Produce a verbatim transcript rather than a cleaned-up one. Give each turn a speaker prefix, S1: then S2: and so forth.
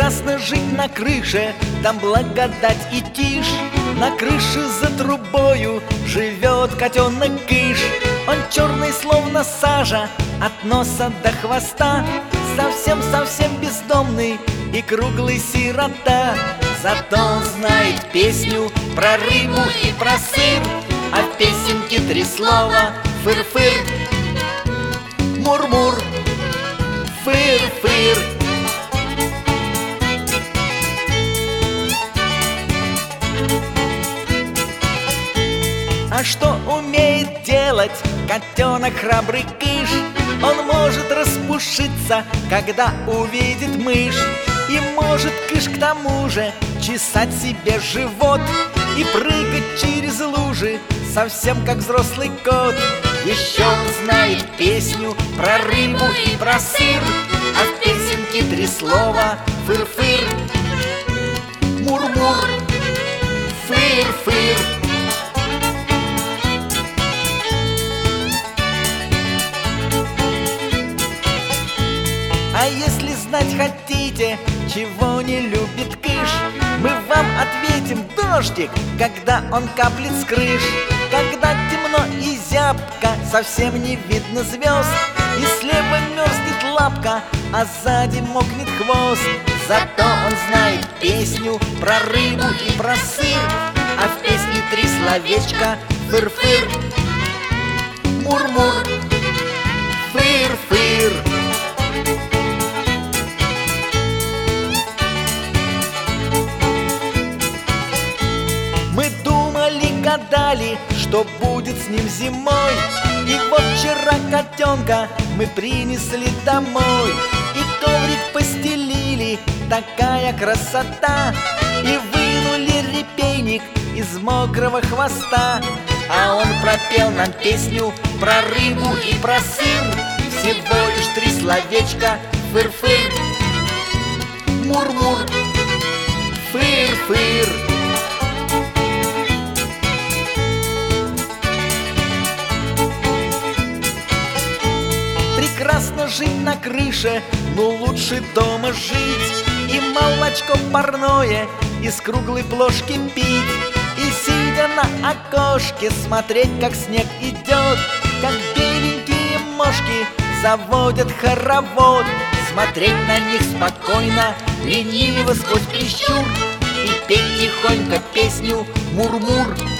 S1: Прекрасно жить на крыше, там благодать и тишь. На крыше за трубою живет котенок Кыш. Он черный, словно сажа, от носа до хвоста, совсем-совсем бездомный и круглый сирота. Зато он знает песню про рыбу и про сыр, а в песенке три слова: фыр-фыр, мур-мур, фыр-фыр. А что умеет делать котенок храбрый Кыш? Он может распушиться, когда увидит мышь. И может Кыш к тому же чесать себе живот и прыгать через лужи, совсем как взрослый кот. Еще он знает песню про рыбу и про сыр, а в песенке три слова: фыр-фыр, мур-мур, фыр-фыр. А если знать хотите, чего не любит Кыш, мы вам ответим: дождик, когда он каплет с крыш. Когда темно и зябко, совсем не видно звезд, и слева мерзнет лапка, а сзади мокнет хвост. Зато он знает песню про рыбу и про сыр, а в песне три словечка: фыр-фыр, мур-мур, фыр-фыр. Мы думали, гадали, что будет с ним зимой, и вот вчера котенка мы принесли домой. И коврик постелили, такая красота, и вынули репейник из мокрого хвоста. А он пропел нам песню про рыбу и про сыр, всего лишь три словечка: фыр-фыр, мур-мур, фыр-фыр. Прекрасно жить на крыше, но лучше дома жить, и молочко парное из круглой плошки пить, и сидя на окошке смотреть, как снег идет, как беленькие мошки заводят хоровод. Смотреть на них спокойно, лениво сквозь прищур, и петь тихонько песню: мур-мур,